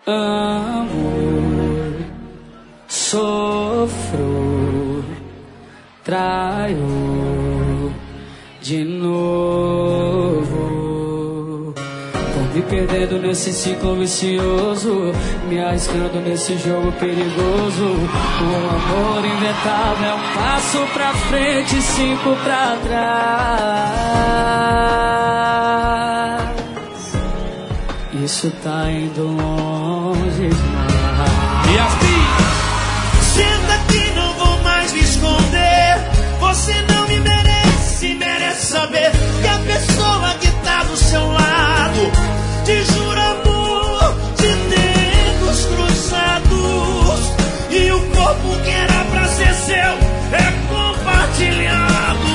Amo, sofro, traio de novo. Tô me perdendo nesse ciclo vicioso, me arriscando nesse jogo perigoso. O amor inventado é um passo pra frente, 5 pra trás. Isso tá indo longe demais. E assim, senta aqui, não vou mais me esconder. Você não me merece, merece saber que a pessoa que tá do seu lado te jura amor de dedos cruzados, e o corpo que era pra ser seu é compartilhado.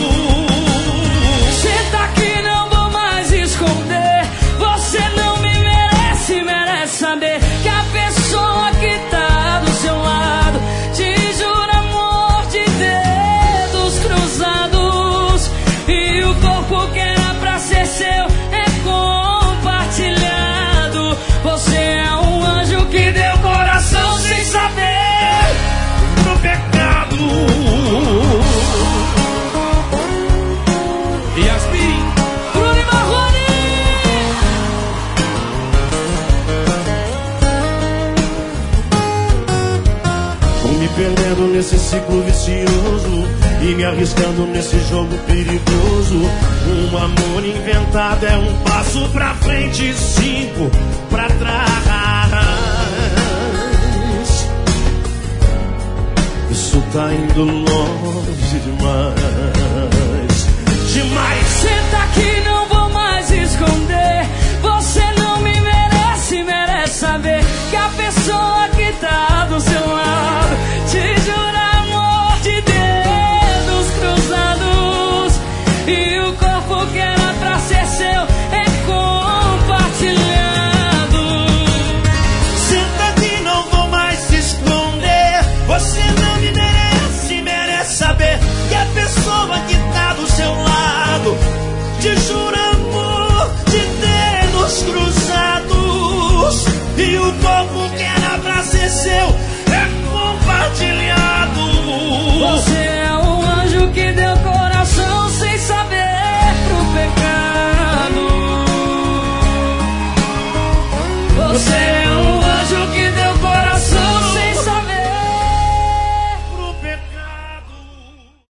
Senta aqui, não vou mais esconder. Você não me merece, merece saber que a pessoa que tá do seu lado te jura amor de dedos cruzados, e o corpo que era pra ser seu é compartilhado. Você é um anjo que deu coração sem saber No pecado. Yasmin, Bruno e Marrone. Tô me perdendo nesse ciclo vicioso e me arriscando nesse jogo perigoso. Um amor inventado é um passo pra frente, 5 pra trás. Isso tá indo longe demais. Demais. Senta